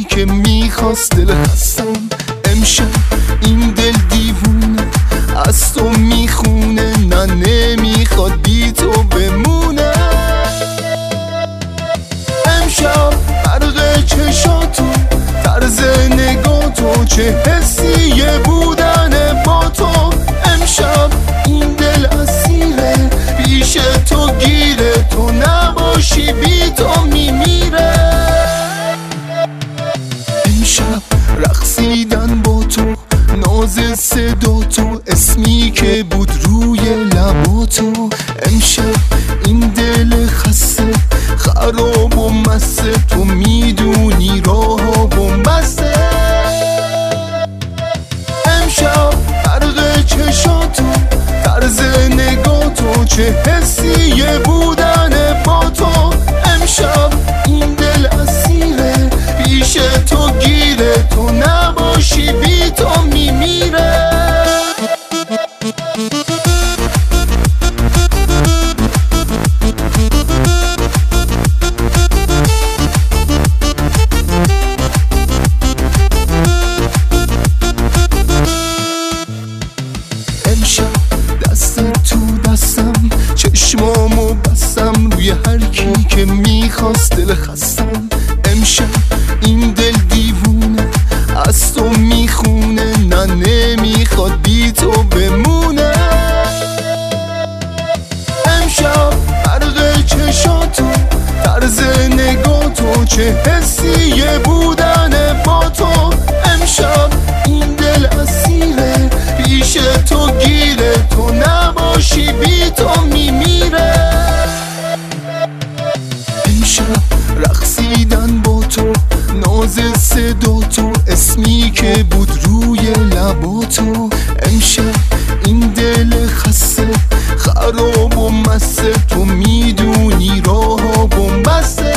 که میخواست دل خستم. امشب این دل دیوونه از تو میخونه، نه نمیخواد بی تو بمونه. امشب برق چشاتو، طرز نگاتو، چه حسیه بودن با تو. امشب این دل اسیره پیش تو گیره، تو نباشی بی تو میمیره. امشب رقصیدن با تو، ناز صدا تو، اسمی که بود روی لباتو. امشب این دل خسته خراب و مسته، تو میدونی راه بومبسته. امشب برق چشاتو، طرز نگاتو، چه حسیه بودن با تو. امشب این دل اسیره پیش تو گیره، تو نباشی بی تو میمیره. امشب دست تو دستم، چشمامو بستم روی هر کی که میخواست دل خستم. امشب این دل دیوونه از تو میخونه، نه نمیخواد بی تو بمونه. امشب برق چشاتو، طرز نگاتو، چه حسیه بودن با تو. امشب این دل اسیره پیش تو گیره، تو نباشی بی تو میمیره. امشب رقصیدن با تو، ناز صدا تو، اسمی که بود روی لباتو. امشب این دل خسته خراب و مسته، تو میدونی راه بومبسته.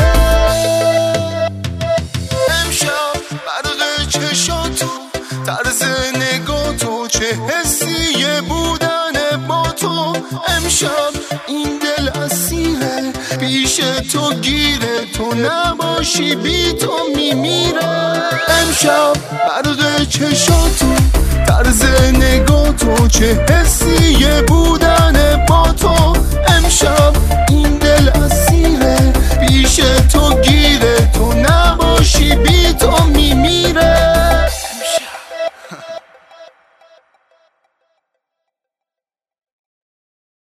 امشب برق چشاتو، طرز نگاتو، چه حسیه بودن با تو. امشب این دل اسیره پیش تو گیره، تو نباشی بی تو میمیره. امشب برق چشاتو، طرز نگاتو، چه حسیه بودن